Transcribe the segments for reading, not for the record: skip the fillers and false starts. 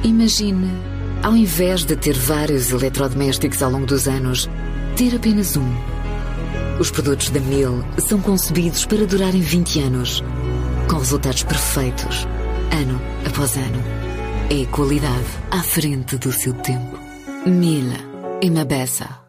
Imagine, ao invés de ter vários eletrodomésticos ao longo dos anos, ter apenas um. Os produtos da Miele são concebidos para durarem 20 anos, com resultados perfeitos, ano após ano. É qualidade à frente do seu tempo. Miele e Mabessa.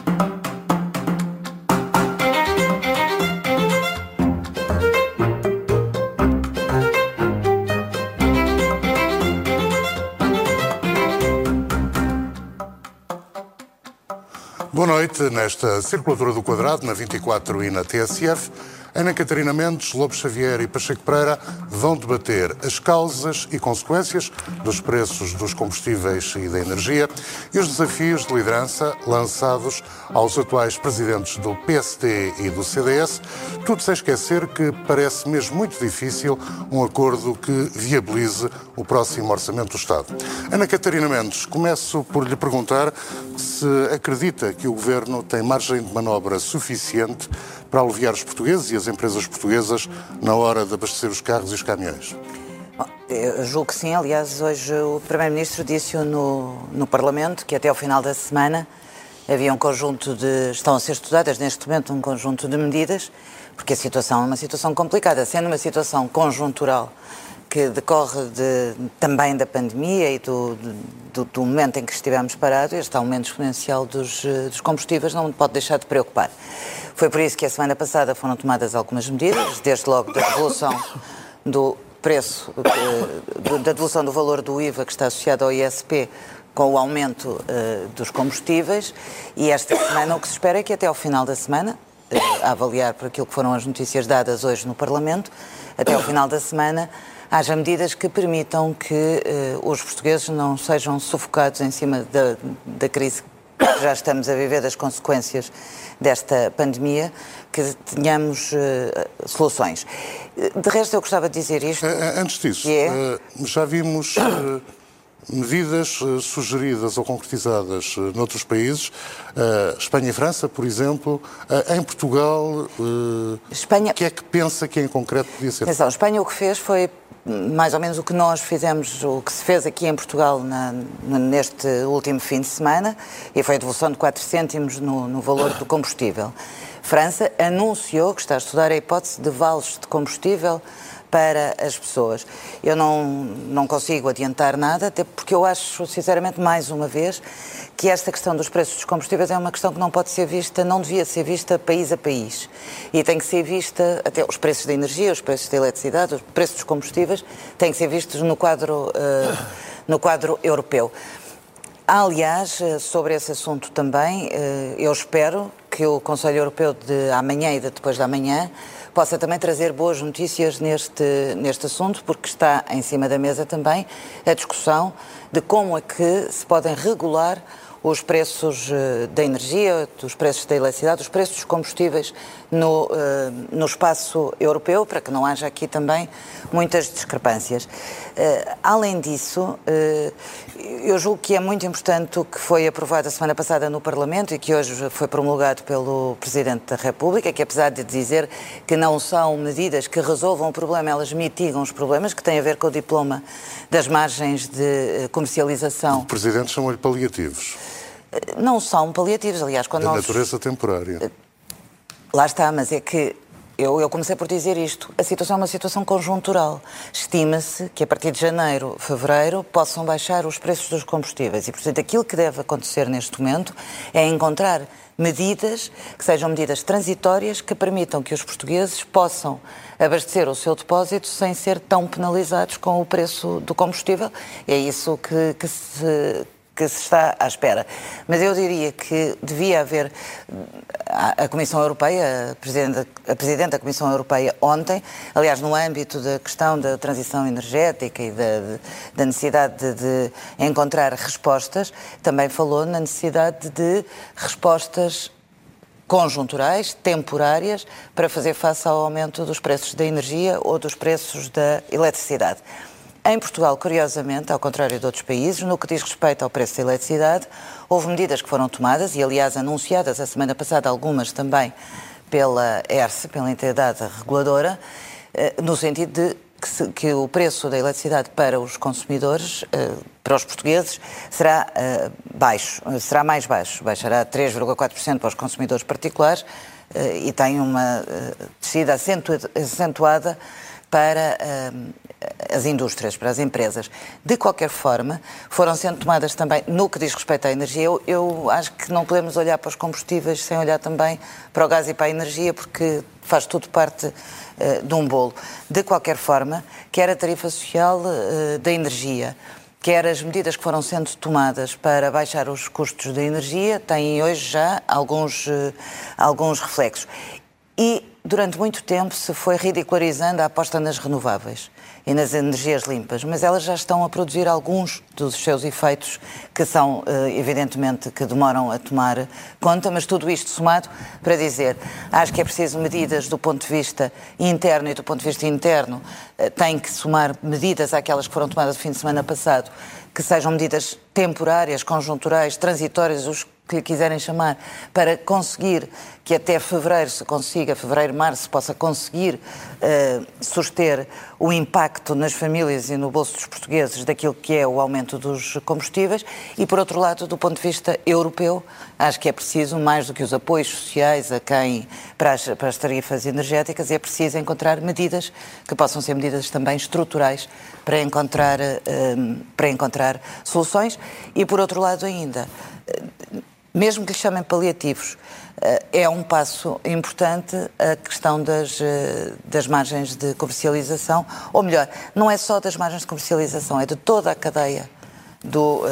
Boa noite. Nesta Circulatura do Quadrado, na 24 e na TSF, Ana Catarina Mendes, Lobo Xavier e Pacheco Pereira vão debater as causas e consequências dos preços dos combustíveis e da energia e os desafios de liderança lançados aos atuais presidentes do PSD e do CDS, tudo sem esquecer que parece mesmo muito difícil um acordo que viabilize o próximo Orçamento do Estado. Ana Catarina Mendes, começo por lhe perguntar se acredita que o Governo tem margem de manobra suficiente para aliviar os portugueses e as empresas portuguesas na hora de abastecer os carros e os caminhões. Eu julgo que sim. Aliás, hoje o Primeiro-Ministro disse-o no Parlamento, que até ao final da semana havia um conjunto estão a ser estudadas neste momento um conjunto de medidas, porque a situação é uma situação complicada, sendo uma situação conjuntural que decorre também da pandemia e do momento em que estivemos parados. Este aumento exponencial dos combustíveis não pode deixar de preocupar. Foi por isso que a semana passada foram tomadas algumas medidas, desde logo da devolução do preço, da devolução do valor do IVA que está associado ao ISP com o aumento dos combustíveis, e esta semana o que se espera é que até ao final da semana, a avaliar por aquilo que foram as notícias dadas hoje no Parlamento, até ao final da semana haja medidas que permitam que os portugueses não sejam sufocados em cima da crise que já estamos a viver, das consequências desta pandemia, que tenhamos soluções. De resto, eu gostava de dizer isto. Antes disso, já vimos medidas sugeridas ou concretizadas noutros países, Espanha e França, por exemplo. Em Portugal, o que é que pensa que em concreto podia ser? Atenção, Espanha o que fez foi mais ou menos o que nós fizemos, o que se fez aqui em Portugal neste último fim de semana, e foi a devolução de 4 cêntimos no valor do combustível. França anunciou que está a estudar a hipótese de vales de combustível para as pessoas. Eu não consigo adiantar nada, até porque eu acho, sinceramente, mais uma vez, que esta questão dos preços dos combustíveis é uma questão que não pode ser vista, não devia ser vista país a país. E tem que ser vista, até os preços da energia, os preços da eletricidade, os preços dos combustíveis, têm que ser vistos no quadro europeu. Aliás, sobre esse assunto também, eu espero que o Conselho Europeu de amanhã e de depois de amanhã possa também trazer boas notícias neste assunto, porque está em cima da mesa também a discussão de como é que se podem regular os preços da energia, os preços da eletricidade, os preços dos combustíveis no espaço europeu, para que não haja aqui também muitas discrepâncias. Além disso, eu julgo que é muito importante o que foi aprovado a semana passada no Parlamento e que hoje foi promulgado pelo Presidente da República, que apesar de dizer que não são medidas que resolvam o problema, elas mitigam os problemas, que têm a ver com o diploma das margens de comercialização. O Presidente chamou-lhe paliativos. Não são paliativos, aliás, quando nós... natureza temporária. Lá está, mas é que eu comecei por dizer isto. A situação é uma situação conjuntural. Estima-se que a partir de janeiro, fevereiro, possam baixar os preços dos combustíveis. E, portanto, aquilo que deve acontecer neste momento é encontrar medidas que sejam medidas transitórias que permitam que os portugueses possam abastecer o seu depósito sem ser tão penalizados com o preço do combustível. É isso que se está à espera. Mas eu diria que devia haver a Comissão Europeia, a Presidente da Comissão Europeia ontem, aliás, no âmbito da questão da transição energética e da necessidade de encontrar respostas, também falou na necessidade de respostas conjunturais, temporárias, para fazer face ao aumento dos preços da energia ou dos preços da eletricidade. Em Portugal, curiosamente, ao contrário de outros países, no que diz respeito ao preço da eletricidade, houve medidas que foram tomadas e, aliás, anunciadas a semana passada, algumas também pela ERSE, pela entidade reguladora, no sentido de que o preço da eletricidade para os consumidores, para os portugueses, será será mais baixo. Baixará 3,4% para os consumidores particulares e tem uma descida acentuada para as indústrias, para as empresas. De qualquer forma, foram sendo tomadas também, no que diz respeito à energia, eu acho que não podemos olhar para os combustíveis sem olhar também para o gás e para a energia, porque faz tudo parte de um bolo. De qualquer forma, quer a tarifa social da energia, quer as medidas que foram sendo tomadas para baixar os custos da energia, têm hoje já alguns reflexos. E durante muito tempo se foi ridicularizando a aposta nas renováveis e nas energias limpas, mas elas já estão a produzir alguns dos seus efeitos que são, evidentemente, que demoram a tomar conta, mas tudo isto somado para dizer, acho que é preciso medidas do ponto de vista interno e do ponto de vista interno, tem que somar medidas àquelas que foram tomadas no fim de semana passado, que sejam medidas temporárias, conjunturais, transitórias, os que lhe quiserem chamar, para conseguir que até fevereiro se consiga, fevereiro-março, possa conseguir suster o impacto nas famílias e no bolso dos portugueses daquilo que é o aumento dos combustíveis e, por outro lado, do ponto de vista europeu, acho que é preciso, mais do que os apoios sociais para as tarifas energéticas, é preciso encontrar medidas que possam ser medidas também estruturais para encontrar soluções e, por outro lado ainda, mesmo que lhe chamem paliativos, é um passo importante a questão das margens de comercialização, ou melhor, não é só das margens de comercialização, é de toda a cadeia do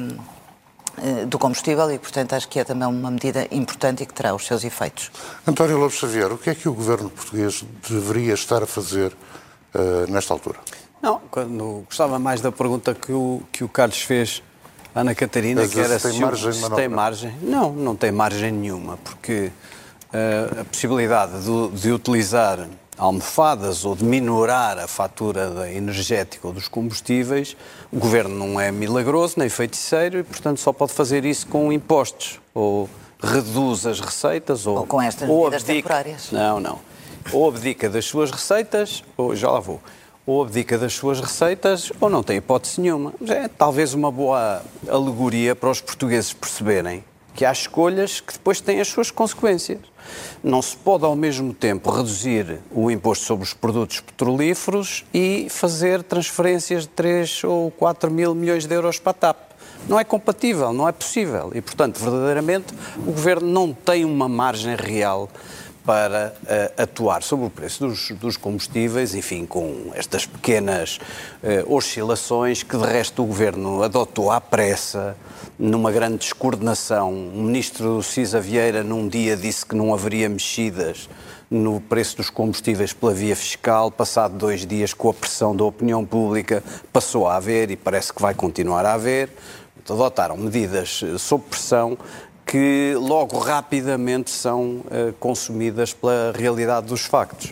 combustível e, portanto, acho que é também uma medida importante e que terá os seus efeitos. António Lobo Xavier, o que é que o governo português deveria estar a fazer nesta altura? Não, gostava mais da pergunta que o Carlos fez à Ana Catarina, que era se tem margem. Não tem margem nenhuma, porque a possibilidade de utilizar almofadas ou de minorar a fatura energética ou dos combustíveis, o Governo não é milagroso nem feiticeiro e, portanto, só pode fazer isso com impostos, ou reduz as receitas, ou com estas medidas temporárias. Não. Ou abdica das suas receitas, ou já lá vou. Ou abdica das suas receitas, ou não tem hipótese nenhuma. É talvez uma boa alegoria para os portugueses perceberem que há escolhas que depois têm as suas consequências. Não se pode, ao mesmo tempo, reduzir o imposto sobre os produtos petrolíferos e fazer transferências de 3 ou 4 mil milhões de euros para a TAP. Não é compatível, não é possível. E, portanto, verdadeiramente, o Governo não tem uma margem real para atuar sobre o preço dos combustíveis, enfim, com estas pequenas oscilações que, de resto, o Governo adotou à pressa, numa grande descoordenação. O ministro Cisa Vieira, num dia, disse que não haveria mexidas no preço dos combustíveis pela via fiscal. Passado 2 dias, com a pressão da opinião pública, passou a haver e parece que vai continuar a haver. Adotaram medidas sob pressão que logo rapidamente são consumidas pela realidade dos factos.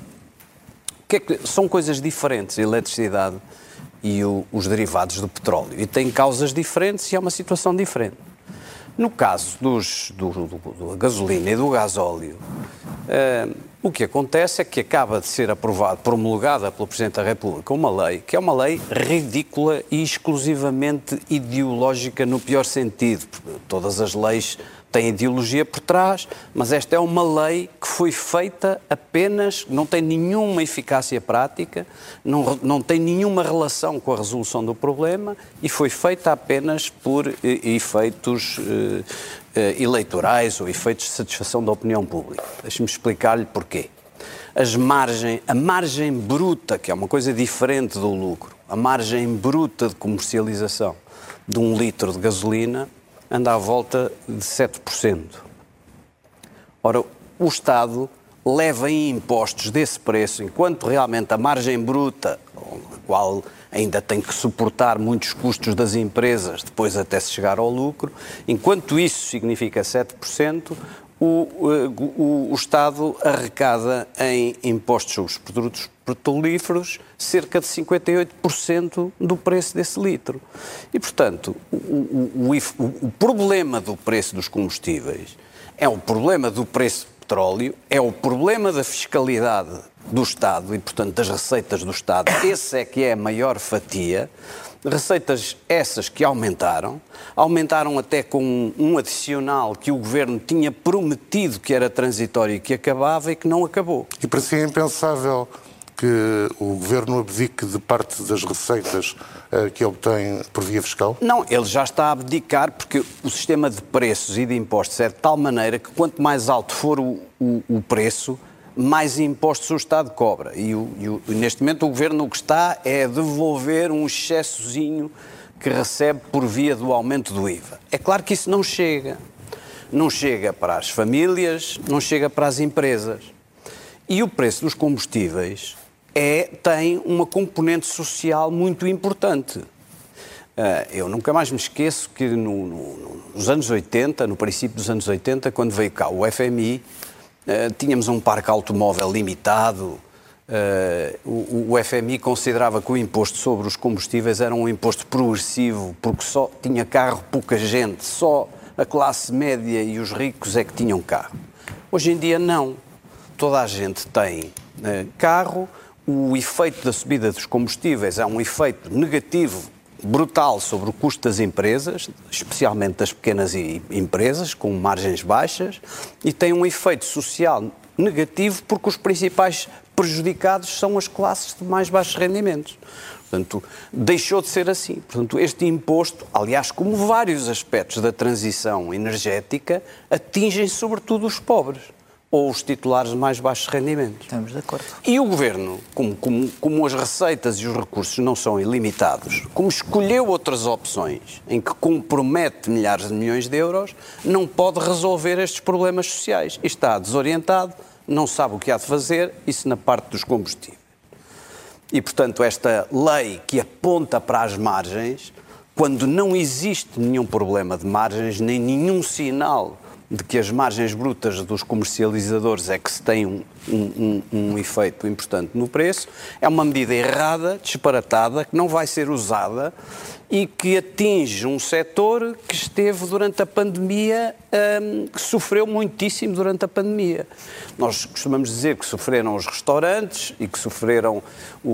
São coisas diferentes, a eletricidade e os derivados do petróleo, e têm causas diferentes e é uma situação diferente. No caso da gasolina e do gasóleo, o que acontece é que acaba de ser promulgada pelo Presidente da República uma lei, que é uma lei ridícula e exclusivamente ideológica no pior sentido. Todas as leis têm ideologia por trás, mas esta é uma lei que foi feita apenas, não tem nenhuma eficácia prática, não tem nenhuma relação com a resolução do problema e foi feita apenas por efeitos eleitorais ou efeitos de satisfação da opinião pública. Deixe-me explicar-lhe porquê. A margem bruta, que é uma coisa diferente do lucro, a margem bruta de comercialização de 1 litro de gasolina anda à volta de 7%. Ora, o Estado leva em impostos desse preço, enquanto realmente a margem bruta, a qual ainda tem que suportar muitos custos das empresas, depois até se chegar ao lucro, enquanto isso significa 7%, o Estado arrecada em impostos sobre os produtos petrolíferos cerca de 58% do preço desse litro. E, portanto, o problema do preço dos combustíveis é um problema do preço petróleo, é o problema da fiscalidade do Estado e, portanto, das receitas do Estado. Esse é que é a maior fatia. Receitas essas que aumentaram até com um adicional que o Governo tinha prometido que era transitório e que acabava e que não acabou. E para si é impensável que o Governo abdique de parte das receitas que obtém por via fiscal? Não, ele já está a abdicar porque o sistema de preços e de impostos é de tal maneira que quanto mais alto for o preço, mais impostos o Estado cobra. E neste momento o Governo o que está é a devolver um excessozinho que recebe por via do aumento do IVA. É claro que isso não chega. Não chega para as famílias, não chega para as empresas. E o preço dos combustíveis tem uma componente social muito importante. Eu nunca mais me esqueço que nos anos 80, no princípio dos anos 80, quando veio cá o FMI, tínhamos um parque automóvel limitado. O FMI considerava que o imposto sobre os combustíveis era um imposto progressivo, porque só tinha carro pouca gente, só a classe média e os ricos é que tinham carro. Hoje em dia não. Toda a gente tem carro. O efeito da subida dos combustíveis é um efeito negativo brutal sobre o custo das empresas, especialmente das pequenas empresas, com margens baixas, e tem um efeito social negativo porque os principais prejudicados são as classes de mais baixos rendimentos. Portanto, deixou de ser assim. Portanto, este imposto, aliás, como vários aspectos da transição energética, atingem sobretudo os pobres ou os titulares de mais baixos rendimentos. Estamos de acordo. E o Governo, como as receitas e os recursos não são ilimitados, como escolheu outras opções em que compromete milhares de milhões de euros, não pode resolver estes problemas sociais. E está desorientado, não sabe o que há de fazer, isso na parte dos combustíveis. E, portanto, esta lei que aponta para as margens, quando não existe nenhum problema de margens, nem nenhum sinal de que as margens brutas dos comercializadores é que se tem um efeito importante no preço, é uma medida errada, disparatada, que não vai ser usada e que atinge um setor que esteve durante a pandemia, que sofreu muitíssimo durante a pandemia. Nós costumamos dizer que sofreram os restaurantes e que sofreram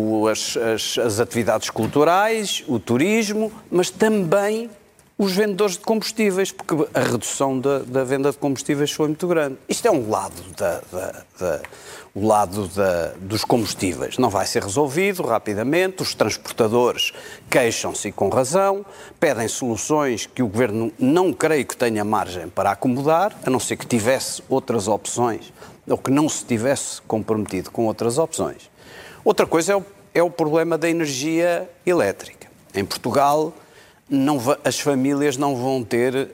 as atividades culturais, o turismo, mas também os vendedores de combustíveis, porque a redução da venda de combustíveis foi muito grande. Isto é um lado, dos combustíveis. Não vai ser resolvido rapidamente, os transportadores queixam-se e com razão, pedem soluções que o Governo não creio que tenha margem para acomodar, a não ser que tivesse outras opções, ou que não se tivesse comprometido com outras opções. Outra coisa é o problema da energia elétrica. Em Portugal, as famílias não vão ter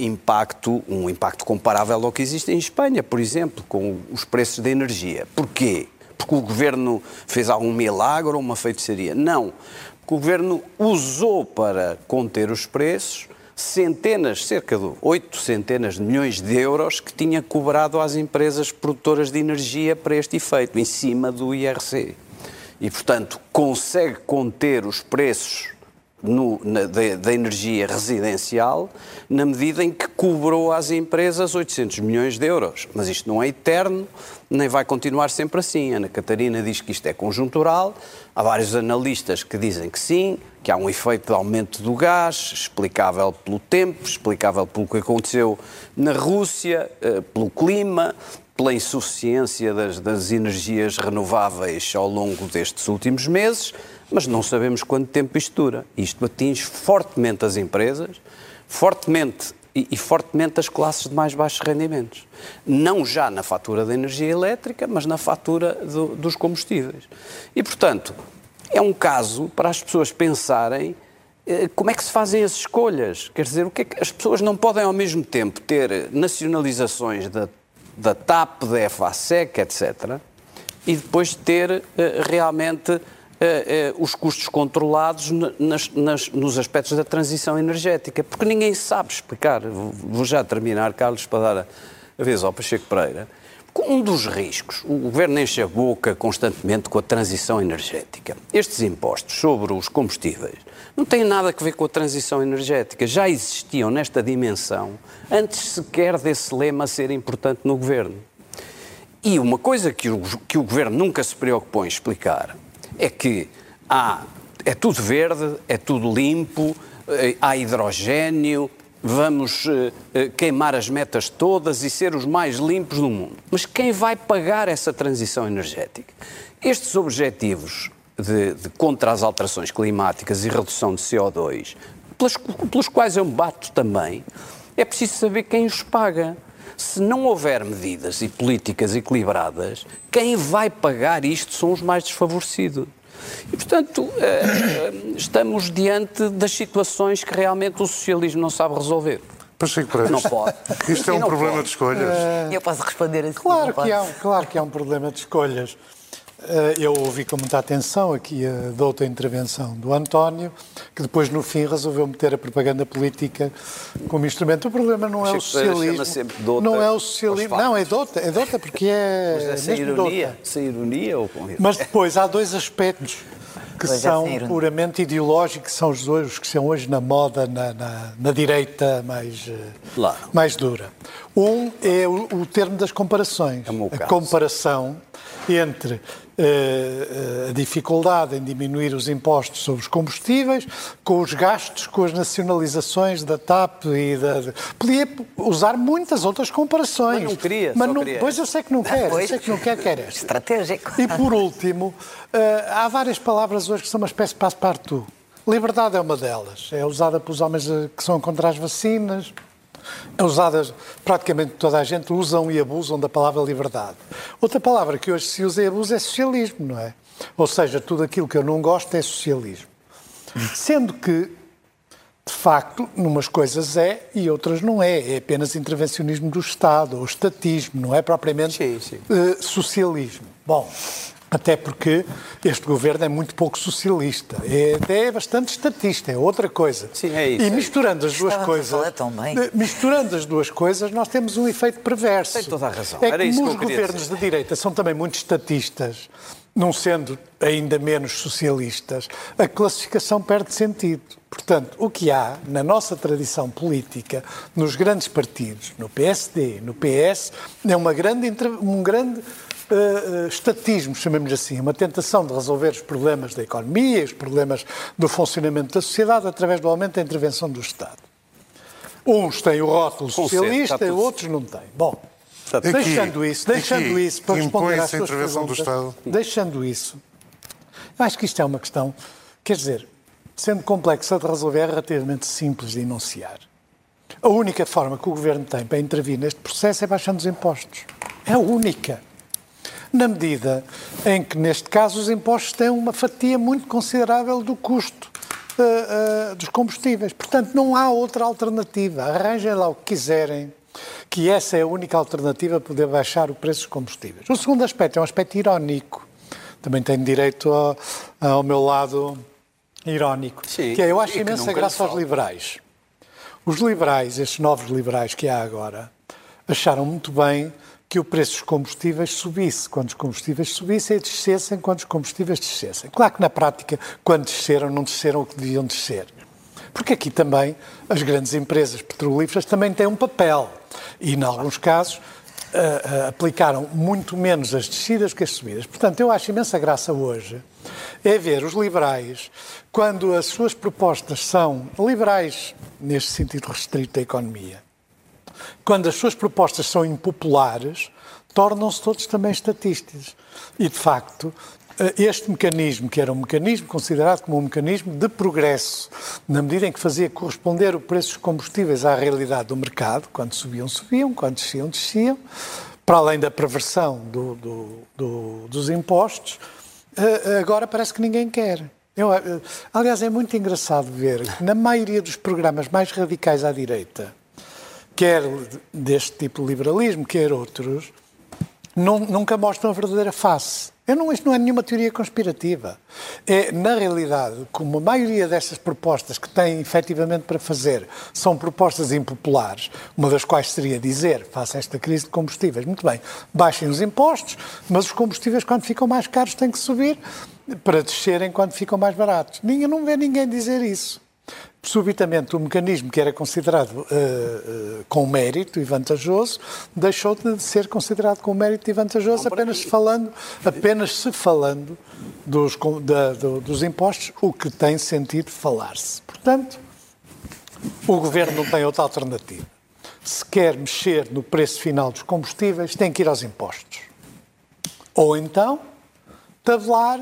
um impacto comparável ao que existe em Espanha, por exemplo, com os preços da energia. Porquê? Porque o Governo fez algum milagre ou uma feitiçaria? Não. Porque o Governo usou para conter os preços cerca de 8 centenas de milhões de euros que tinha cobrado às empresas produtoras de energia para este efeito, em cima do IRC. E, portanto, consegue conter os preços da energia residencial, na medida em que cobrou às empresas 800 milhões de euros. Mas isto não é eterno, nem vai continuar sempre assim. Ana Catarina diz que isto é conjuntural, há vários analistas que dizem que sim, que há um efeito de aumento do gás, explicável pelo tempo, explicável pelo que aconteceu na Rússia, pelo clima, pela insuficiência das energias renováveis ao longo destes últimos meses, mas não sabemos quanto tempo isto dura. Isto atinge fortemente as empresas, fortemente as classes de mais baixos rendimentos. Não já na fatura da energia elétrica, mas na fatura dos combustíveis. E, portanto, é um caso para as pessoas pensarem como é que se fazem as escolhas. Quer dizer, o que é que as pessoas não podem ao mesmo tempo ter nacionalizações da TAP, da EFASEC, etc., e depois ter realmente os custos controlados nos aspectos da transição energética, porque ninguém sabe explicar. Vou já terminar, Carlos, para dar a vez ao Pacheco Pereira. Um dos riscos, o Governo enche a boca constantemente com a transição energética. Estes impostos sobre os combustíveis não têm nada a ver com a transição energética. Já existiam nesta dimensão antes sequer desse lema ser importante no Governo. E uma coisa que o Governo nunca se preocupou em explicar é que é tudo verde, é tudo limpo, há hidrogénio, vamos queimar as metas todas e ser os mais limpos do mundo. Mas quem vai pagar essa transição energética? Estes objetivos de contra as alterações climáticas e redução de CO2, pelos quais eu me bato também, é preciso saber quem os paga. Se não houver medidas e políticas equilibradas, quem vai pagar isto são os mais desfavorecidos. E, portanto, estamos diante das situações que realmente o socialismo não sabe resolver. Pacheco Pereira, não pode. Isto é um problema de escolhas. Eu posso responder assim. Claro que é um problema de escolhas. Eu ouvi com muita atenção aqui a outra intervenção do António, que depois, no fim, resolveu meter a propaganda política como instrumento. O problema não é o socialismo. Não é o socialismo. Não, é dota porque é. Mas sem ironia ou com isso? Mas depois há dois aspectos que são puramente ideológicos, que são os dois que são hoje na moda, na direita mais dura. Um é o termo das comparações. A comparação entre a dificuldade em diminuir os impostos sobre os combustíveis com os gastos, com as nacionalizações da TAP e Podia usar muitas outras comparações. Mas não queria, Pois eu sei que não quer, quer esta. Estratégico. E por último, há várias palavras hoje que são uma espécie de passe-partout. Liberdade é uma delas. É usada pelos homens que são contra as vacinas. É usada, praticamente toda a gente usam e abusam da palavra liberdade. Outra palavra que hoje se usa e abusa é socialismo, não é? Ou seja, tudo aquilo que eu não gosto é socialismo. Sendo que, de facto, numas coisas é e outras não é. É apenas intervencionismo do Estado, ou estatismo, não é propriamente socialismo. Bom, até porque este governo é muito pouco socialista. É bastante estatista, é outra coisa. Sim, é isso. E misturando as duas coisas, misturando as duas coisas, nós temos um efeito perverso. Tem toda a razão. É que como os governos de direita são também muito estatistas, não sendo ainda menos socialistas, a classificação perde sentido. Portanto, o que há na nossa tradição política, nos grandes partidos, no PSD, no PS, é um grande estatismo, chamemos assim, uma tentação de resolver os problemas da economia, os problemas do funcionamento da sociedade através do aumento da intervenção do Estado. Uns têm o rótulo socialista e outros não têm. Bom, deixando isso para responder às suas perguntas, deixando isso, eu acho que isto é uma questão, quer dizer, sendo complexa de resolver, é relativamente simples de enunciar. A única forma que o Governo tem para intervir neste processo é baixando os impostos. É a única. Na medida em que, neste caso, os impostos têm uma fatia muito considerável do custo dos combustíveis. Portanto, não há outra alternativa. Arranjem lá o que quiserem, que essa é a única alternativa para poder baixar o preço dos combustíveis. O segundo aspecto é um aspecto irónico. Também tenho direito ao meu lado irónico. Sim, que é, eu acho imensa graça aos liberais. Os liberais, estes novos liberais que há agora, acharam muito bem que o preço dos combustíveis subisse quando os combustíveis subissem e descessem quando os combustíveis descessem. Claro que na prática, quando desceram, não desceram o que deviam descer. Porque aqui também as grandes empresas petrolíferas também têm um papel. E, em alguns casos, aplicaram muito menos as descidas que as subidas. Portanto, eu acho imensa graça hoje é ver os liberais, quando as suas propostas são liberais, neste sentido restrito da economia, quando as suas propostas são impopulares, tornam-se todos também estatistas. E, de facto, este mecanismo, que era um mecanismo considerado como um mecanismo de progresso, na medida em que fazia corresponder o preço dos combustíveis à realidade do mercado, quando subiam, subiam, quando desciam, desciam, para além da perversão dos impostos, agora parece que ninguém quer. Aliás, é muito engraçado ver que na maioria dos programas mais radicais à direita, quer deste tipo de liberalismo, quer outros, nunca mostram a verdadeira face. Isto não é nenhuma teoria conspirativa. É, na realidade, como a maioria destas propostas que têm efetivamente para fazer são propostas impopulares, uma das quais seria dizer, face a esta crise de combustíveis, muito bem, baixem os impostos, mas os combustíveis, quando ficam mais caros, têm que subir para descerem quando ficam mais baratos. Não vê ninguém dizer isso. subitamente o mecanismo que era considerado com mérito e vantajoso deixou de ser considerado com mérito e vantajoso apenas se falando dos impostos, o que tem sentido falar-se. Portanto, o Governo não tem outra alternativa. Se quer mexer no preço final dos combustíveis, tem que ir aos impostos. Ou então, tabelar,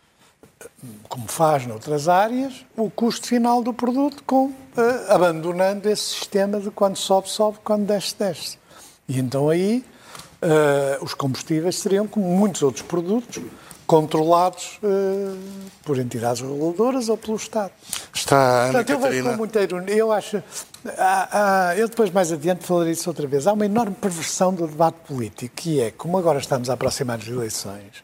como faz noutras áreas, o custo final do produto, abandonando esse sistema de quando sobe, sobe, quando desce, desce. E então aí os combustíveis seriam, como muitos outros produtos, controlados por entidades reguladoras ou pelo Estado. Está a Ana Portanto, eu vejo com muita ironia. Eu acho... eu depois, mais adiante, falarei isso outra vez. Há uma enorme perversão do debate político, que é, como agora estamos a aproximar das eleições,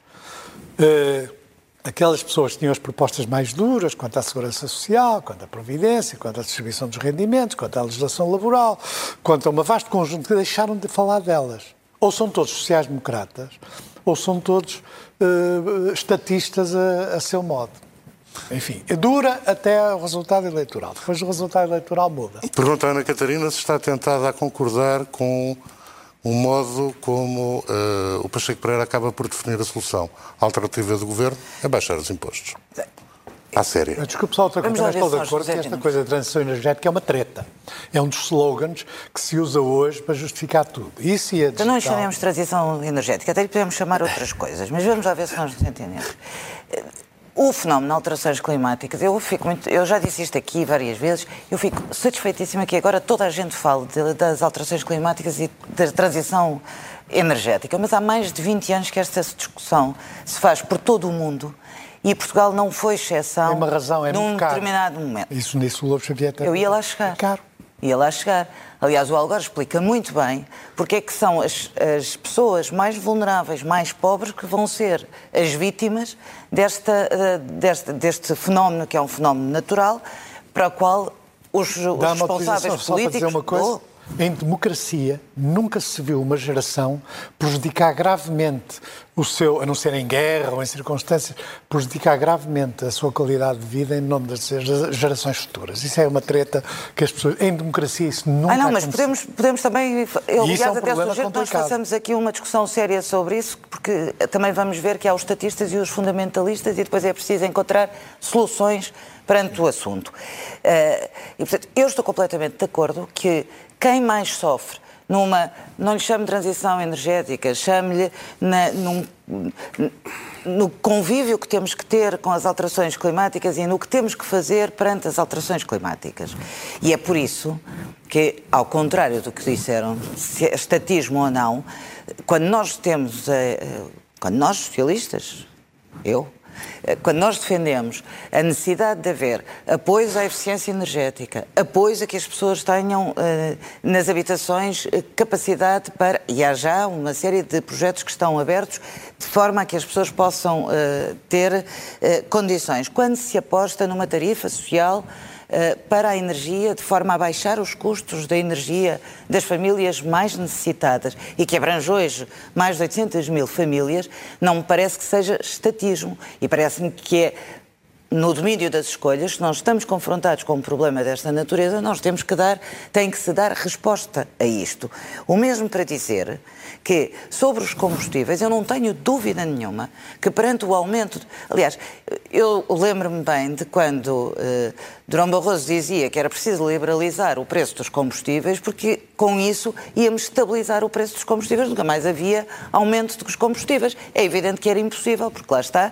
aquelas pessoas que tinham as propostas mais duras quanto à segurança social, quanto à previdência, quanto à distribuição dos rendimentos, quanto à legislação laboral, quanto a um vasto conjunto que deixaram de falar delas. Ou são todos sociais-democratas, ou são todos estatistas a seu modo. Enfim, dura até o resultado eleitoral. Depois o resultado eleitoral muda. Pergunta a Ana Catarina se está tentada a concordar com o modo como o Pacheco Pereira acaba por definir a solução. A alternativa do Governo é baixar os impostos. À séria. Desculpe só outra coisa, mas estou de acordo que esta coisa da transição energética é uma treta. É um dos slogans que se usa hoje para justificar tudo. Isso e a digital... Então não chamemos transição energética, até lhe podemos chamar outras coisas, mas vamos lá ver se nós nos entendemos. O fenómeno de alterações climáticas, eu já disse isto aqui várias vezes, eu fico satisfeitíssima que agora toda a gente fale das alterações climáticas e da transição energética, mas há mais de 20 anos que esta discussão se faz por todo o mundo e Portugal não foi exceção. Tem uma razão, num determinado momento. Isso nisso o Lobo Xavier Eu ia lá chegar. É caro. Ia lá chegar. Aliás, o Algarve explica muito bem porque é que são as pessoas mais vulneráveis, mais pobres, que vão ser as vítimas deste fenómeno, que é um fenómeno natural, para o qual os responsáveis políticos... Só para dizer uma coisa, em democracia nunca se viu uma geração prejudicar gravemente o seu, a não ser em guerra ou em circunstâncias, prejudicar gravemente a sua qualidade de vida em nome das gerações futuras. Isso é uma treta que as pessoas... Em democracia isso nunca mas podemos também... Aliás, é um até sugiro que nós façamos aqui uma discussão séria sobre isso, porque também vamos ver que há os estatistas e os fundamentalistas e depois é preciso encontrar soluções perante o assunto. E, portanto, eu estou completamente de acordo que quem mais sofre não lhe chamo de transição energética, chame-lhe no convívio que temos que ter com as alterações climáticas e no que temos que fazer perante as alterações climáticas. E é por isso que, ao contrário do que disseram, se é estatismo ou não, quando nós socialistas, quando nós defendemos a necessidade de haver apoios à eficiência energética, apoios a que as pessoas tenham nas habitações capacidade para... E há já uma série de projetos que estão abertos de forma a que as pessoas possam ter condições. Quando se aposta numa tarifa social para a energia, de forma a baixar os custos da energia das famílias mais necessitadas e que abrange hoje mais de 800 mil famílias, não me parece que seja estatismo. E parece-me que é no domínio das escolhas, se nós estamos confrontados com um problema desta natureza, nós tem que se dar resposta a isto. O mesmo para dizer que, sobre os combustíveis, eu não tenho dúvida nenhuma que perante o aumento... Aliás, eu lembro-me bem de quando Durão Barroso dizia que era preciso liberalizar o preço dos combustíveis, porque com isso íamos estabilizar o preço dos combustíveis, nunca mais havia aumento dos combustíveis. É evidente que era impossível, porque lá está,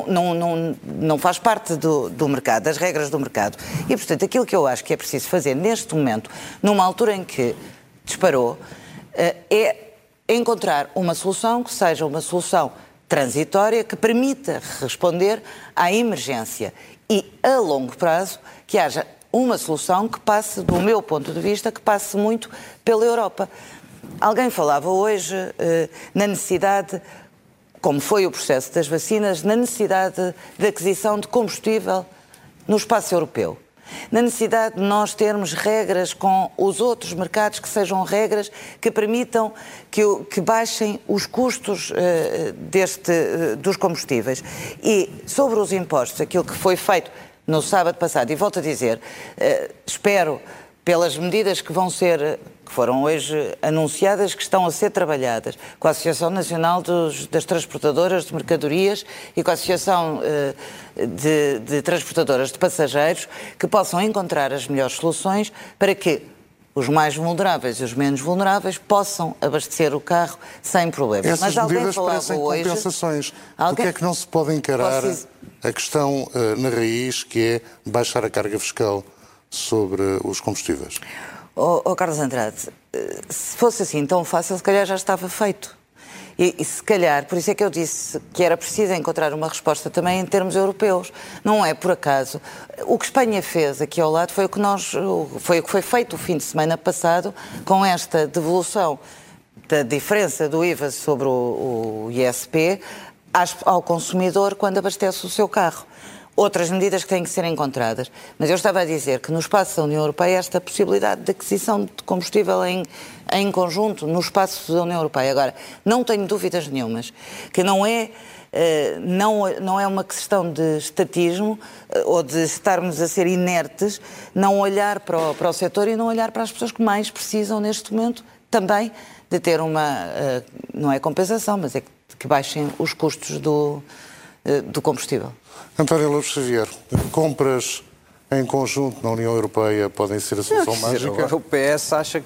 não faz parte do mercado, das regras do mercado. E, portanto, aquilo que eu acho que é preciso fazer neste momento, numa altura em que disparou, é encontrar uma solução que seja uma solução transitória, que permita responder à emergência e, a longo prazo, que haja uma solução que passe, do meu ponto de vista, que passe muito pela Europa. Alguém falava hoje na necessidade, como foi o processo das vacinas, na necessidade de aquisição de combustível no espaço europeu. Na necessidade de nós termos regras com os outros mercados que sejam regras que permitam que baixem os custos dos combustíveis. E sobre os impostos, aquilo que foi feito no sábado passado. E volto a dizer, espero, pelas medidas que foram hoje anunciadas, que estão a ser trabalhadas com a Associação Nacional das Transportadoras de Mercadorias e com a Associação de Transportadoras de Passageiros, que possam encontrar as melhores soluções para que os mais vulneráveis e os menos vulneráveis possam abastecer o carro sem problemas. Essas medidas parecem compensações. Porque é que não se pode encarar a questão na raiz, que é baixar a carga fiscal sobre os combustíveis? Carlos Andrade, se fosse assim tão fácil, se calhar já estava feito. E se calhar, por isso é que eu disse que era preciso encontrar uma resposta também em termos europeus. Não é por acaso. O que Espanha fez aqui ao lado foi o que foi feito o fim de semana passado, com esta devolução da diferença do IVA sobre o ISP ao consumidor quando abastece o seu carro. Outras medidas que têm que ser encontradas. Mas eu estava a dizer que no espaço da União Europeia esta possibilidade de aquisição de combustível em conjunto no espaço da União Europeia. Agora, não tenho dúvidas nenhumas que não é uma questão de estatismo ou de estarmos a ser inertes, não olhar para o setor e não olhar para as pessoas que mais precisam neste momento também de ter não é compensação, mas é que baixem os custos do combustível. António Lobo Xavier, compras em conjunto na União Europeia podem ser a solução mágica? O PS acha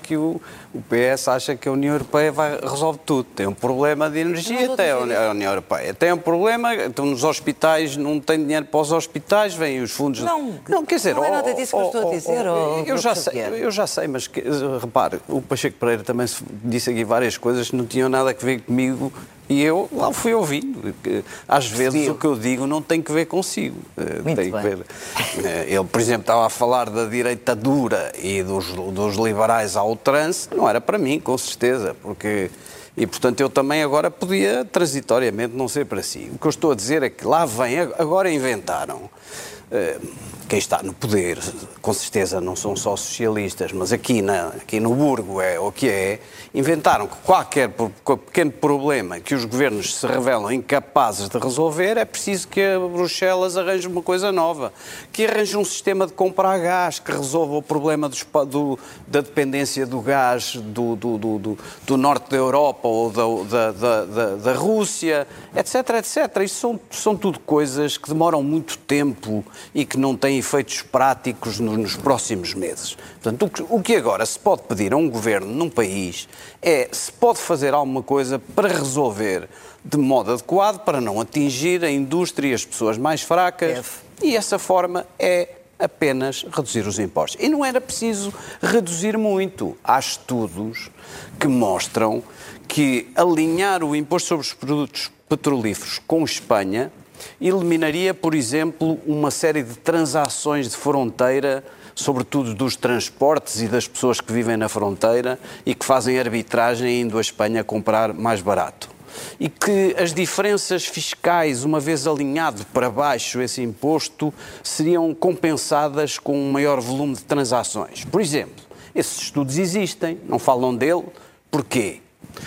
que a União Europeia resolve tudo. Tem um problema de energia, tem a União Europeia. Tem um problema, então nos hospitais não tem dinheiro para os hospitais, vêm os fundos... Não, quer dizer... Não é nada disso que eu estou a dizer. Eu já sei, mas repare, o Pacheco Pereira também disse aqui várias coisas que não tinham nada a ver comigo. E eu lá fui ouvindo. Às vezes o que eu digo não tem que ver consigo. Tem que ver. Ele, por exemplo, estava a falar da direita dura e dos liberais à ultrance. Não era para mim, com certeza. E, portanto, eu também agora podia, transitoriamente, não ser para si. O que eu estou a dizer é que lá vem, agora inventaram. Quem está no poder, com certeza não são só socialistas, mas aqui no Burgo é o que é, inventaram que qualquer pequeno problema que os governos se revelam incapazes de resolver, é preciso que a Bruxelas arranje uma coisa nova, que arranje um sistema de comprar gás, que resolva o problema da dependência do gás do norte da Europa ou da Rússia, etc, etc. Isto são tudo coisas que demoram muito tempo e que não têm efeitos práticos nos próximos meses. Portanto, o que agora se pode pedir a um governo num país é se pode fazer alguma coisa para resolver de modo adequado, para não atingir a indústria e as pessoas mais fracas. E essa forma é apenas reduzir os impostos. E não era preciso reduzir muito. Há estudos que mostram que alinhar o imposto sobre os produtos petrolíferos com Espanha eliminaria, por exemplo, uma série de transações de fronteira, sobretudo dos transportes e das pessoas que vivem na fronteira e que fazem arbitragem indo à Espanha comprar mais barato. E que as diferenças fiscais, uma vez alinhado para baixo esse imposto, seriam compensadas com um maior volume de transações. Por exemplo, esses estudos existem, não falam dele. Porquê?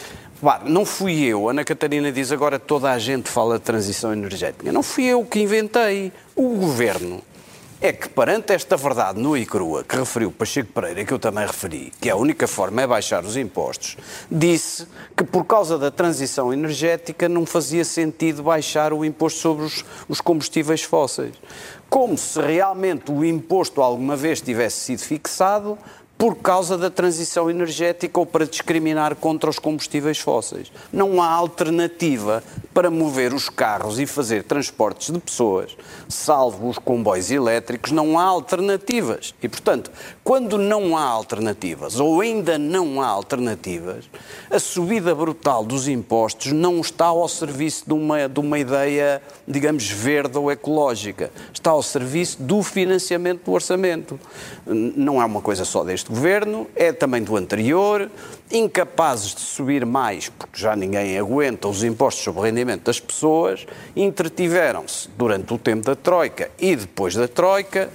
Não fui eu, Ana Catarina diz agora toda a gente fala de transição energética. Não fui eu que inventei. O Governo é que, perante esta verdade nua e crua que referiu Pacheco Pereira, que eu também referi, que a única forma é baixar os impostos, disse que por causa da transição energética não fazia sentido baixar o imposto sobre os combustíveis fósseis. Como se realmente o imposto alguma vez tivesse sido fixado por causa da transição energética ou para discriminar contra os combustíveis fósseis. Não há alternativa para mover os carros e fazer transportes de pessoas, salvo os comboios elétricos, não há alternativas. E, portanto, quando não há alternativas, ou ainda não há alternativas, a subida brutal dos impostos não está ao serviço de uma ideia, digamos, verde ou ecológica. Está ao serviço do financiamento do orçamento. Não é uma coisa só deste governo, é também do anterior, incapazes de subir mais, porque já ninguém aguenta os impostos sobre o rendimento das pessoas, entretiveram-se durante o tempo da Troika e depois da Troika,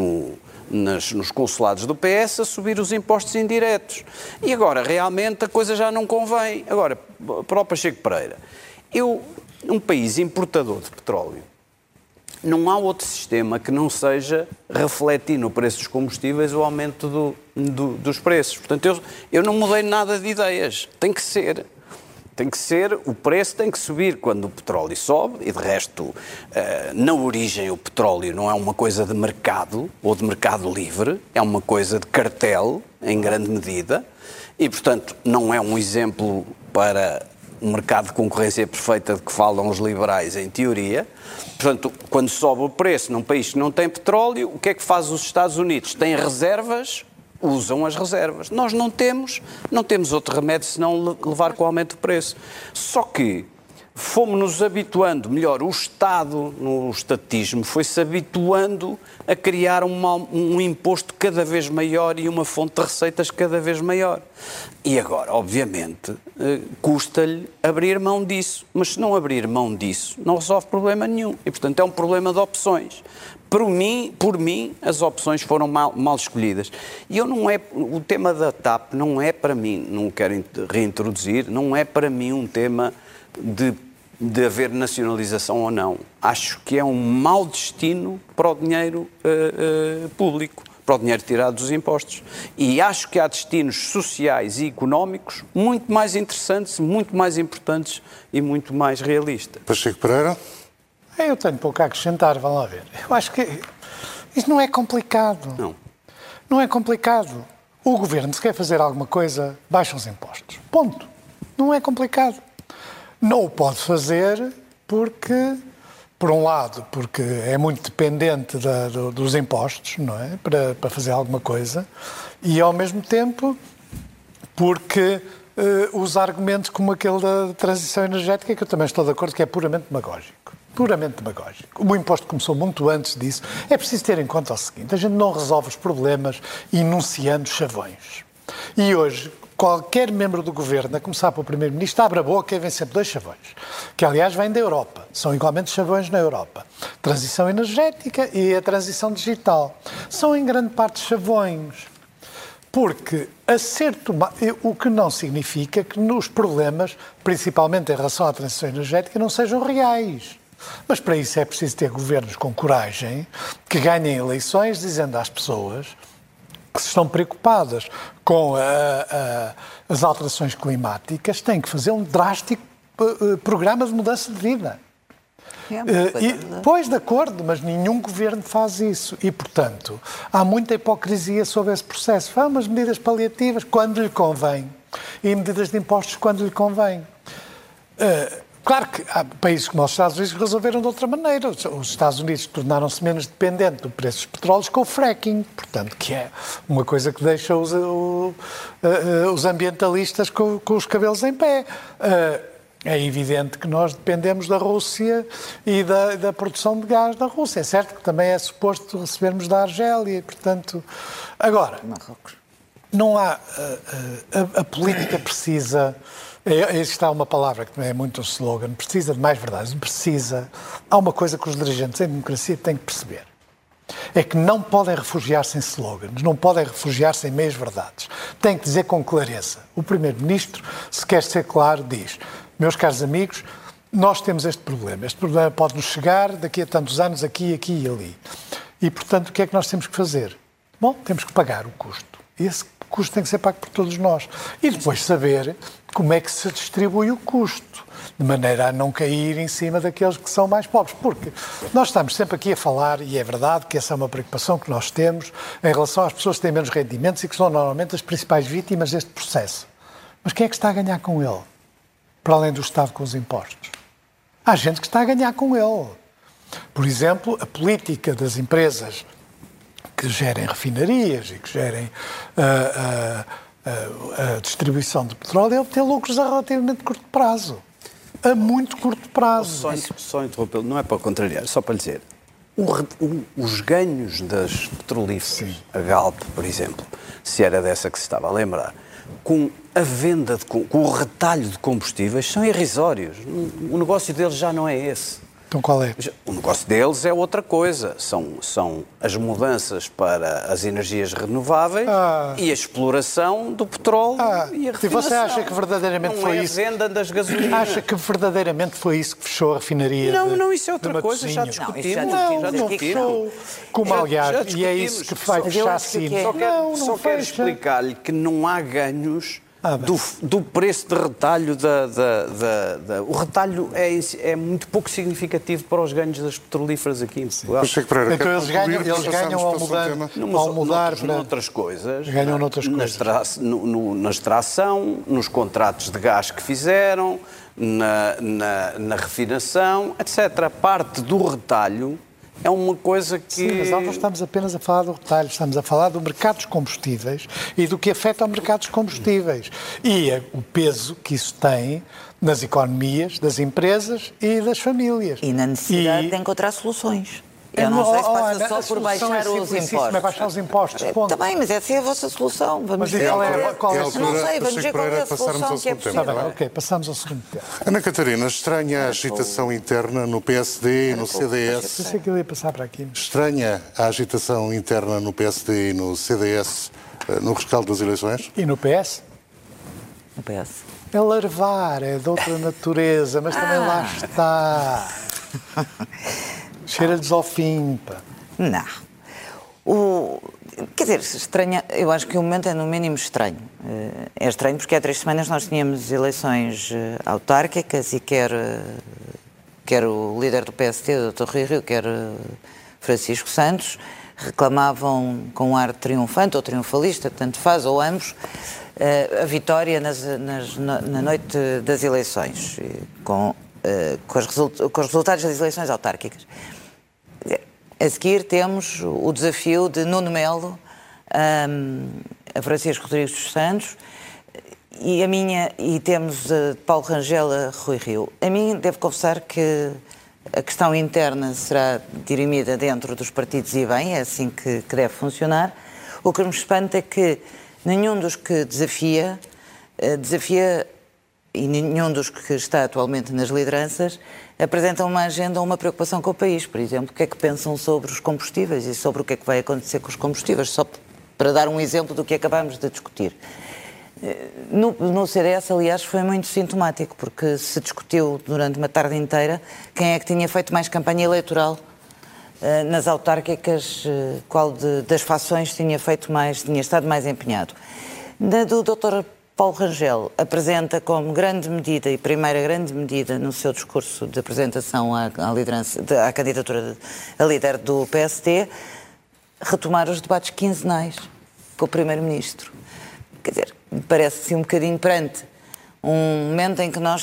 nos consulados do PS, a subir os impostos indiretos. E agora, realmente, a coisa já não convém. Agora, para o Pacheco Pereira, um país importador de petróleo, não há outro sistema que não seja refletir no preço dos combustíveis o aumento dos preços. Portanto, eu não mudei nada de ideias. Tem que ser, o preço tem que subir quando o petróleo sobe e, de resto, na origem o petróleo não é uma coisa de mercado ou de mercado livre, é uma coisa de cartel, em grande medida, e, portanto, não é um exemplo para um mercado de concorrência perfeita de que falam os liberais, em teoria. Portanto, quando sobe o preço num país que não tem petróleo, o que é que faz os Estados Unidos? Têm reservas, usam as reservas. Nós não temos outro remédio senão levar com o aumento do preço. Só que fomos-nos habituando, melhor, o Estado, no estatismo, foi-se habituando a criar um imposto cada vez maior e uma fonte de receitas cada vez maior. E agora, obviamente, custa-lhe abrir mão disso. Mas se não abrir mão disso, não resolve problema nenhum. E, portanto, é um problema de opções. Por mim, as opções foram mal escolhidas. E o tema da TAP não é para mim, não quero reintroduzir, não é para mim um tema de haver nacionalização ou não. Acho que é um mau destino para o dinheiro público, para o dinheiro tirado dos impostos. E acho que há destinos sociais e económicos muito mais interessantes, muito mais importantes e muito mais realistas. Pacheco Pereira? Eu tenho pouco a acrescentar, vão lá ver. Eu acho que isto não é complicado. Não é complicado. O governo, se quer fazer alguma coisa, baixa os impostos. Ponto. Não é complicado. Não o pode fazer porque, por um lado, porque é muito dependente dos impostos, não é? Para fazer alguma coisa, e ao mesmo tempo porque usa argumentos como aquele da transição energética, que eu também estou de acordo que é puramente demagógico. Puramente demagógico. O imposto começou muito antes disso. É preciso ter em conta o seguinte: a gente não resolve os problemas enunciando chavões. E hoje, qualquer membro do governo, a começar pelo Primeiro-Ministro, abre a boca e vem sempre 2 chavões, que aliás vêm da Europa, são igualmente chavões na Europa. Transição energética e a transição digital. São em grande parte chavões, porque o que não significa que nos problemas, principalmente em relação à transição energética, não sejam reais. Mas para isso é preciso ter governos com coragem, que ganhem eleições dizendo às pessoas que se estão preocupadas com as alterações climáticas, têm que fazer um drástico programa de mudança de vida. Pois, de acordo, mas nenhum governo faz isso. E, portanto, há muita hipocrisia sobre esse processo. Há umas medidas paliativas quando lhe convém e medidas de impostos quando lhe convém. Claro que há países como os Estados Unidos que resolveram de outra maneira. Os Estados Unidos tornaram-se menos dependentes do preço dos petróleos com o fracking, portanto, que é uma coisa que deixa os ambientalistas com os cabelos em pé. É evidente que nós dependemos da Rússia e da produção de gás da Rússia. É certo que também é suposto recebermos da Argélia, portanto... Agora, não há... A política precisa... Está uma palavra que também é muito um slogan, precisa de mais verdades, precisa. Há uma coisa que os dirigentes em democracia têm que perceber, é que não podem refugiar-se em slogans, não podem refugiar-se em meias verdades. Têm que dizer com clareza. O Primeiro-Ministro, se quer ser claro, diz: meus caros amigos, nós temos este problema pode-nos chegar daqui a tantos anos, aqui e ali. E, portanto, o que é que nós temos que fazer? Bom, temos que pagar o custo. E esse custo tem que ser pago por todos nós. E depois saber como é que se distribui o custo, de maneira a não cair em cima daqueles que são mais pobres. Porque nós estamos sempre aqui a falar, e é verdade que essa é uma preocupação que nós temos, em relação às pessoas que têm menos rendimentos e que são normalmente as principais vítimas deste processo. Mas quem é que está a ganhar com ele? Para além do Estado com os impostos. Há gente que está a ganhar com ele. Por exemplo, a política das empresas que gerem refinarias e que gerem a distribuição de petróleo é obter lucros a relativamente curto prazo. A muito curto prazo. Só interrompê-lo, não é para contrariar, só para lhe dizer. Os ganhos das petrolíferas, a Galp, por exemplo, se era dessa que se estava a lembrar, com a venda, com o retalho de combustíveis, são irrisórios. O negócio deles já não é esse. Então qual é? O negócio deles é outra coisa. São as mudanças para as energias renováveis e a exploração do petróleo e a refinação. E você acha que verdadeiramente foi isso? Não é a venda das gasolinas. Acha que verdadeiramente foi isso que fechou a refinaria? Não, isso é outra coisa, já discutimos. Não fechou. Como aliás, e é isso que vai fechar sim. Só quero explicar-lhe que não há ganhos do preço de retalho o retalho é muito pouco significativo para os ganhos das petrolíferas aqui em Portugal. Então eles ganham ao mudar para outras coisas. Ganham noutras coisas. Na extração, nos contratos de gás que fizeram, na refinação, etc. A parte do retalho é uma coisa que... Sim, mas nós não estamos apenas a falar do retalho, estamos a falar do mercado dos combustíveis e do que afeta ao mercado dos combustíveis. E o peso que isso tem nas economias das empresas e das famílias. E na necessidade de encontrar soluções. Eu não sei se passa só por baixar os impostos. Mas baixar os impostos. Está bem, mas essa é a vossa solução. Vamos ver qual é a solução. Não sei, vamos ver qual é a solução que é possível. Está bem, ok, passamos ao segundo tema. Ana Catarina, estranha a agitação interna no PSD e no CDS. Eu sei que ele ia passar para aqui. Estranha a agitação interna no PSD e no CDS no rescaldo das eleições? E no PS? No PS. É larvar, é de outra natureza, mas também lá está. Cheira-lhes ao fim, pá. Não. Quer dizer, estranha, eu acho que o momento é no mínimo estranho. É estranho porque há 3 semanas nós tínhamos eleições autárquicas e quer o líder do PSD, o Dr. Rui Rio, quer Francisco Santos, reclamavam com um ar triunfante ou triunfalista, tanto faz, ou ambos, a vitória na noite das eleições, com os resultados das eleições autárquicas. A seguir temos o desafio de Nuno Melo a Francisco Rodrigues dos Santos e temos Paulo Rangel a Rui Rio. A mim, devo confessar que a questão interna será dirimida dentro dos partidos e bem, é assim que deve funcionar. O que me espanta é que nenhum dos que desafia e nenhum dos que está atualmente nas lideranças apresenta uma agenda ou uma preocupação com o país. Por exemplo, o que é que pensam sobre os combustíveis e sobre o que é que vai acontecer com os combustíveis, só para dar um exemplo do que acabámos de discutir. No CDS, aliás, foi muito sintomático, porque se discutiu durante uma tarde inteira quem é que tinha feito mais campanha eleitoral nas autárquicas, qual das fações tinha estado mais empenhado. Do Dr. Paulo Rangel apresenta como grande medida e primeira grande medida no seu discurso de apresentação à candidatura a líder do PSD, retomar os debates quinzenais com o Primeiro-Ministro. Quer dizer, parece-se um bocadinho perante um momento em que nós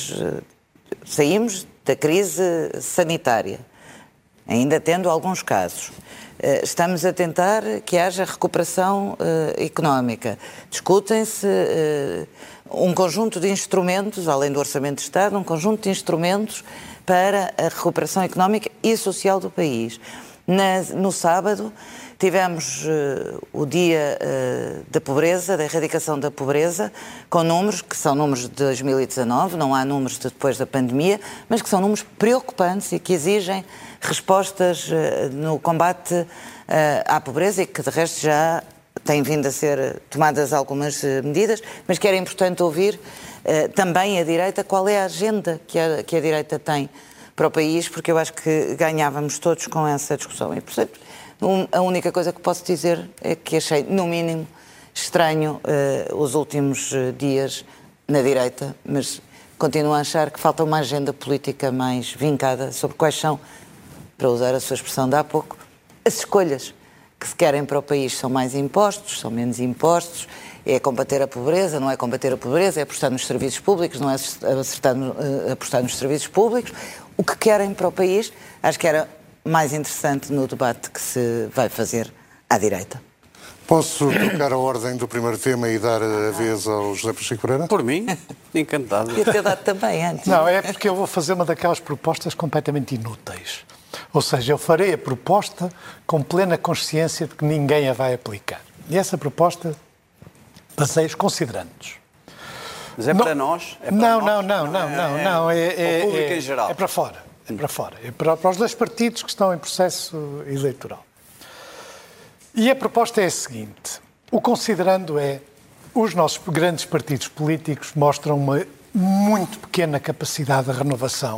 saímos da crise sanitária, ainda tendo alguns casos. Estamos a tentar que haja recuperação económica. Discutem-se um conjunto de instrumentos, além do Orçamento de Estado, um conjunto de instrumentos para a recuperação económica e social do país. No sábado tivemos o Dia da Pobreza, da Erradicação da Pobreza, com números que são números de 2019, não há números de depois da pandemia, mas que são números preocupantes e que exigem respostas no combate à pobreza e que, de resto, já têm vindo a ser tomadas algumas medidas, mas que era importante ouvir também a direita qual é a agenda que a direita tem para o país, porque eu acho que ganhávamos todos com essa discussão. E, portanto, a única coisa que posso dizer é que achei, no mínimo, estranho os últimos dias na direita, mas continuo a achar que falta uma agenda política mais vincada sobre quais são, para usar a sua expressão de há pouco, as escolhas que se querem para o país. São mais impostos, são menos impostos, é combater a pobreza, não é combater a pobreza, é apostar nos serviços públicos, não é apostar nos serviços públicos. O que querem para o país, acho que era mais interessante no debate que se vai fazer à direita. Posso trocar a ordem do primeiro tema e dar a vez ao José Pacheco Pereira? Por mim, encantado. Ia ter dado também antes. Não, é porque eu vou fazer uma daquelas propostas completamente inúteis. Ou seja, eu farei a proposta com plena consciência de que ninguém a vai aplicar. E essa proposta passei os considerandos. Mas é para nós? Não. Para o público em geral? É para fora. É para fora. É para os 2 partidos que estão em processo eleitoral. E a proposta é a seguinte. O considerando é, os nossos grandes partidos políticos mostram uma muito pequena capacidade de renovação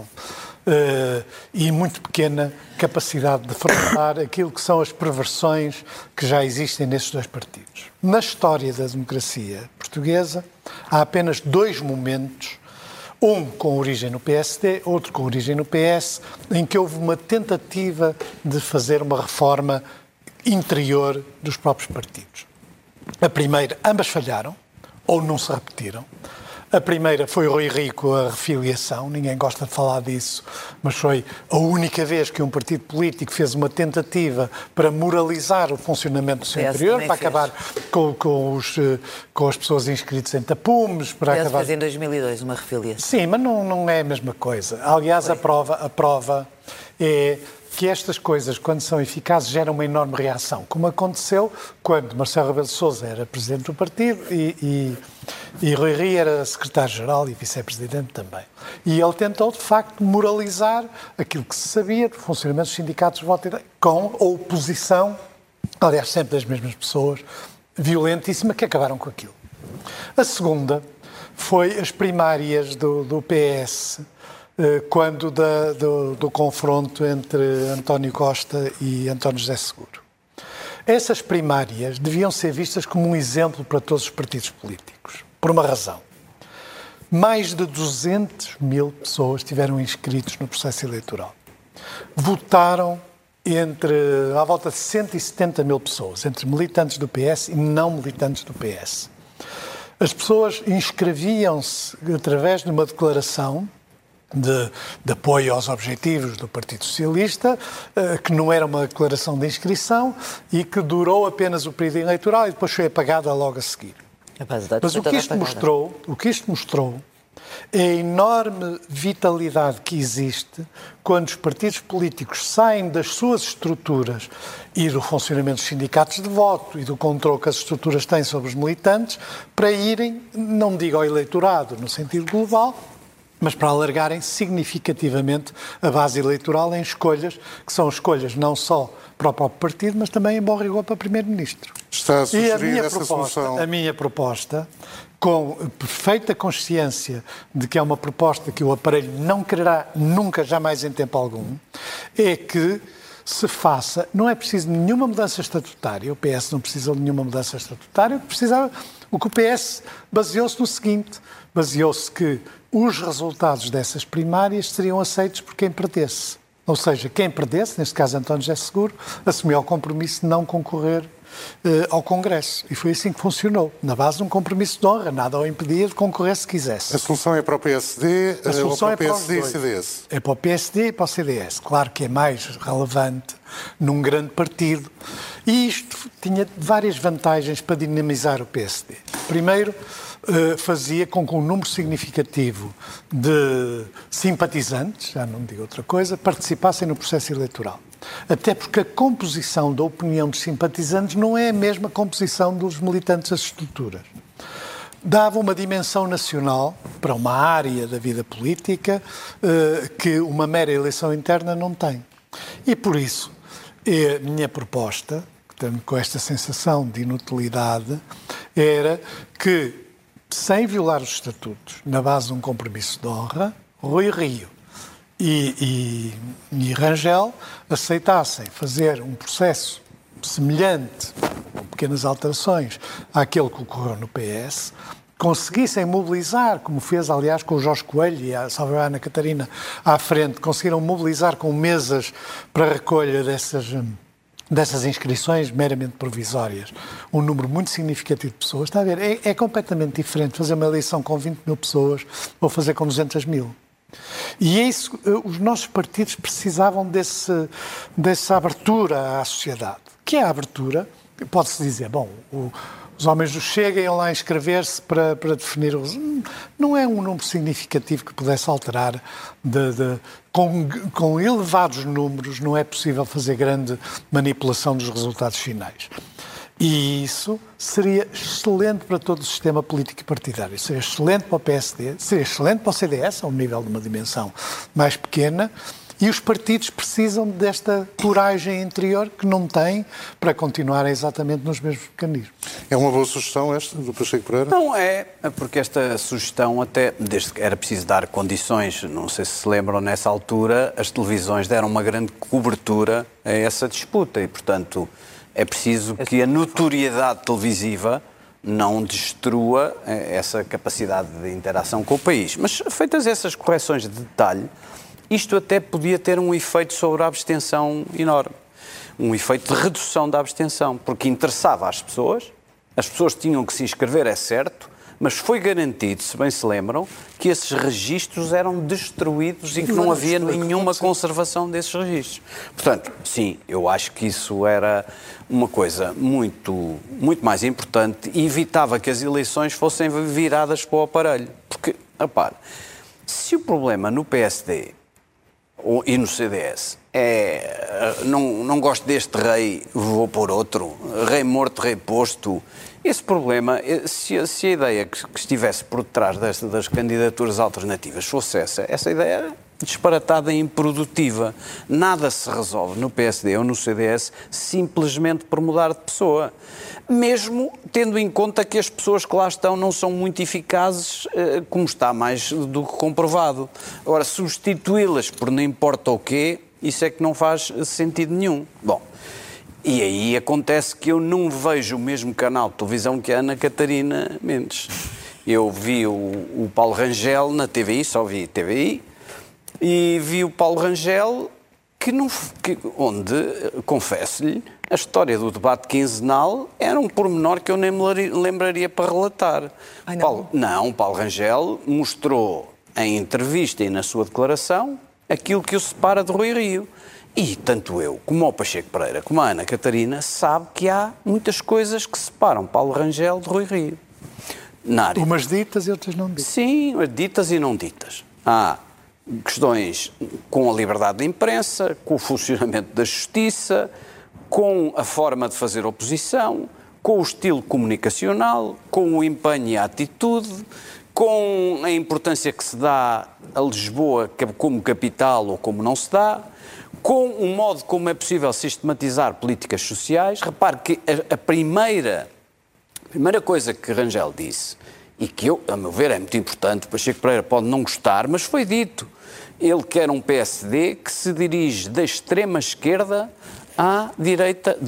e muito pequena capacidade de afrontar aquilo que são as perversões que já existem nesses 2 partidos. Na história da democracia portuguesa, há apenas 2 momentos, um com origem no PSD, outro com origem no PS, em que houve uma tentativa de fazer uma reforma interior dos próprios partidos. A primeira, ambas falharam, ou não se repetiram. A primeira foi o Rui Rio com a refiliação, ninguém gosta de falar disso, mas foi a única vez que um partido político fez uma tentativa para moralizar o funcionamento do seu interior, para acabar com as pessoas inscritas em tapumes, para acabar... fez em 2002 uma refiliação. Sim, mas não é a mesma coisa. Aliás, a prova é que estas coisas, quando são eficazes, geram uma enorme reação, como aconteceu quando Marcelo Rebelo de Sousa era presidente do partido e Rui Rio era secretário-geral e vice-presidente também. E ele tentou, de facto, moralizar aquilo que se sabia do funcionamento dos sindicatos de voto com a oposição, aliás, sempre das mesmas pessoas, violentíssima, que acabaram com aquilo. A segunda foi as primárias do PS, quando do confronto entre António Costa e António José Seguro. Essas primárias deviam ser vistas como um exemplo para todos os partidos políticos, por uma razão. Mais de 200 mil pessoas estiveram inscritos no processo eleitoral. Votaram à volta de 170 mil pessoas, entre militantes do PS e não militantes do PS. As pessoas inscreviam-se através de uma declaração de apoio aos objetivos do Partido Socialista, que não era uma declaração de inscrição e que durou apenas o período eleitoral e depois foi apagada logo a seguir. Mas o que isto mostrou é a enorme vitalidade que existe quando os partidos políticos saem das suas estruturas e do funcionamento dos sindicatos de voto e do controle que as estruturas têm sobre os militantes para irem, não digo ao eleitorado no sentido global, mas para alargarem significativamente a base eleitoral em escolhas, que são escolhas não só para o próprio partido, mas também, em bom rigor, para o Primeiro-Ministro. Está a sugerir essa solução? A minha proposta, com perfeita consciência de que é uma proposta que o aparelho não quererá nunca, jamais em tempo algum, é que se faça, não é preciso nenhuma mudança estatutária, o PS não precisa de nenhuma mudança estatutária, o que o PS baseou-se no seguinte, baseou-se que os resultados dessas primárias seriam aceitos por quem perdesse. Ou seja, quem perdesse, neste caso António José Seguro, assumiu o compromisso de não concorrer ao Congresso. E foi assim que funcionou, na base de um compromisso de honra, nada o impedia de concorrer se quisesse. A solução é para o PSD ou para o PSD e CDS? É para o PSD e para o CDS. Claro que é mais relevante num grande partido. E isto tinha várias vantagens para dinamizar o PSD. Primeiro, fazia com que um número significativo de simpatizantes, já não digo outra coisa, participassem no processo eleitoral. Até porque a composição da opinião dos simpatizantes não é a mesma composição dos militantes das estruturas. Dava uma dimensão nacional para uma área da vida política que uma mera eleição interna não tem. E por isso, a minha proposta, com esta sensação de inutilidade, era que, sem violar os estatutos, na base de um compromisso de honra, Rui Rio e Rangel aceitassem fazer um processo semelhante, com pequenas alterações, àquele que ocorreu no PS, conseguissem mobilizar, como fez, aliás, com o Jorge Coelho e a Ana Catarina à frente, conseguiram mobilizar com mesas para a recolha dessas inscrições meramente provisórias, um número muito significativo de pessoas. Está a ver? É completamente diferente fazer uma eleição com 20 mil pessoas ou fazer com 200 mil. E é isso, os nossos partidos precisavam dessa abertura à sociedade. Que é a abertura, pode-se dizer, bom, os homens do Chega iam lá inscrever-se para definir os... Não é um número significativo que pudesse alterar. Com elevados números não é possível fazer grande manipulação dos resultados finais. E isso seria excelente para todo o sistema político e partidário. Seria excelente para o PSD, seria excelente para o CDS, a um nível de uma dimensão mais pequena, E os partidos precisam desta coragem interior que não têm para continuarem exatamente nos mesmos mecanismos. É uma boa sugestão esta, do Pacheco Pereira? Não é, porque esta sugestão até, desde que era preciso dar condições, não sei se lembram, nessa altura, as televisões deram uma grande cobertura a essa disputa e, portanto, é preciso que a notoriedade televisiva não destrua essa capacidade de interação com o país. Mas, feitas essas correções de detalhe, isto até podia ter um efeito sobre a abstenção enorme. Um efeito de redução da abstenção, porque interessava às pessoas, as pessoas tinham que se inscrever, é certo, mas foi garantido, se bem se lembram, que esses registros eram destruídos e que não havia nenhuma conservação desses registros. Portanto, sim, eu acho que isso era uma coisa muito mais importante e evitava que as eleições fossem viradas para o aparelho. Porque, repare, se o problema no PSD e no CDS não gosto deste rei, vou pôr outro, rei morto, rei posto. Esse problema, se a ideia que estivesse por detrás das candidaturas alternativas fosse essa ideia era disparatada e improdutiva. Nada se resolve no PSD ou no CDS simplesmente por mudar de pessoa. Mesmo tendo em conta que as pessoas que lá estão não são muito eficazes, como está mais do que comprovado. Agora, substituí-las por não importa o quê, isso é que não faz sentido nenhum. Bom, e aí acontece que eu não vejo o mesmo canal de televisão que a Ana Catarina Mendes. Eu vi o Paulo Rangel na TVI, só vi TVI, e vi o Paulo Rangel onde, confesso-lhe, a história do debate quinzenal era um pormenor que eu nem me lembraria para relatar. Ai, não. Paulo Rangel mostrou em entrevista e na sua declaração aquilo que o separa de Rui Rio. E tanto eu, como o Pacheco Pereira, como a Ana Catarina, sabe que há muitas coisas que separam Paulo Rangel de Rui Rio. Umas ditas e outras não ditas. Sim, ditas e não ditas. Há questões com a liberdade de imprensa, com o funcionamento da justiça, com a forma de fazer oposição, com o estilo comunicacional, com o empenho e a atitude, com a importância que se dá a Lisboa como capital ou como não se dá, com o modo como é possível sistematizar políticas sociais. Repare que a primeira coisa que Rangel disse, e que eu, a meu ver, é muito importante, Pacheco Pereira pode não gostar, mas foi dito. Ele quer um PSD que se dirige da extrema-esquerda à direita,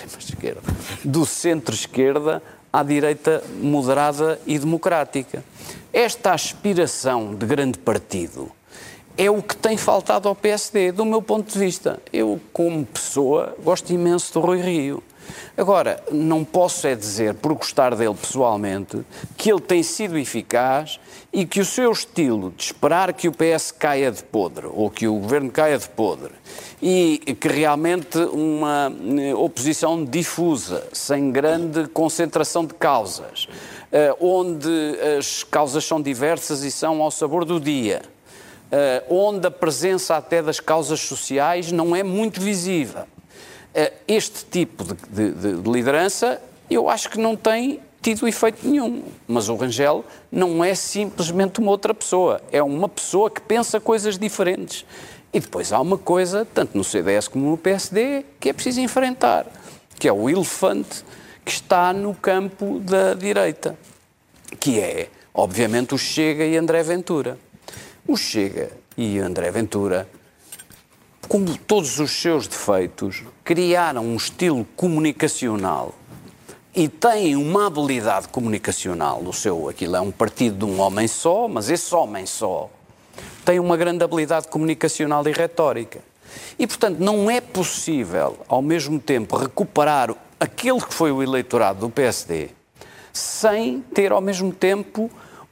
do centro-esquerda à direita moderada e democrática. Esta aspiração de grande partido é o que tem faltado ao PSD, do meu ponto de vista. Eu, como pessoa, gosto imenso do Rui Rio. Agora, não posso dizer, por gostar dele pessoalmente, que ele tem sido eficaz e que o seu estilo de esperar que o PS caia de podre, ou que o governo caia de podre, e que realmente uma oposição difusa, sem grande concentração de causas, onde as causas são diversas e são ao sabor do dia, onde a presença até das causas sociais não é muito visível. Este tipo de liderança, eu acho que não tem tido efeito nenhum. Mas o Rangel não é simplesmente uma outra pessoa. É uma pessoa que pensa coisas diferentes. E depois há uma coisa, tanto no CDS como no PSD, que é preciso enfrentar, que é o elefante que está no campo da direita, que é, obviamente, o Chega e André Ventura. O Chega e André Ventura, como todos os seus defeitos, criaram um estilo comunicacional e têm uma habilidade comunicacional. Aquilo é um partido de um homem só, mas esse homem só tem uma grande habilidade comunicacional e retórica. E, portanto, não é possível, ao mesmo tempo, recuperar aquele que foi o eleitorado do PSD sem ter, ao mesmo tempo,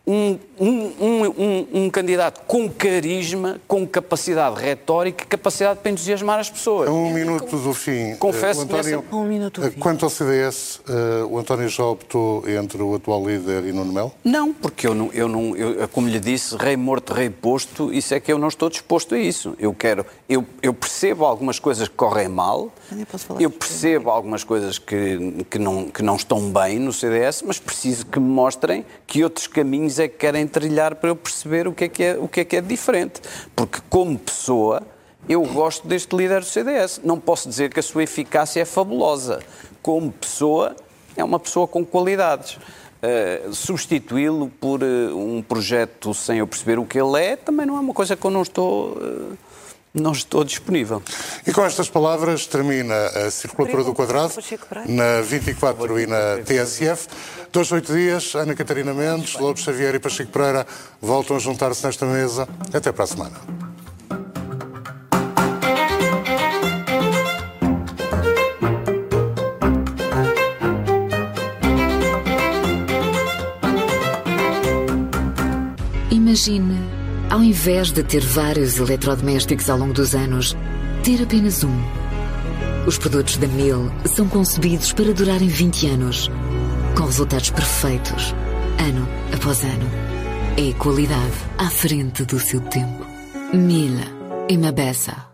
um candidato com carisma, com capacidade retórica e capacidade para entusiasmar as pessoas. Um minuto do fim. Confesso que quanto ao CDS, o António já optou entre o atual líder e Nuno Melo? Não, porque eu, como lhe disse, rei morto, rei posto, isso é que eu não estou disposto a isso. Eu percebo algumas coisas que correm mal, eu percebo algumas coisas que não estão bem no CDS, mas preciso que me mostrem que outros caminhos é que querem trilhar para eu perceber o que é que é diferente. Porque, como pessoa, Eu gosto deste líder do CDS. Não posso dizer que a sua eficácia é fabulosa. Como pessoa, é uma pessoa com qualidades. Substituí-lo por um projeto sem eu perceber o que ele é, também não é uma coisa que eu não estou disponível. E com estas palavras termina a Circulatura do Quadrado, na 24 e na TSF. 2 a 8 dias, Ana Catarina Mendes, Lobo Xavier e Pacheco Pereira voltam a juntar-se nesta mesa. Até para a semana. Imagine, ao invés de ter vários eletrodomésticos ao longo dos anos, ter apenas um. Os produtos da Miele são concebidos para durarem 20 anos, com resultados perfeitos, ano após ano. É qualidade à frente do seu tempo. Miele e Mabessa.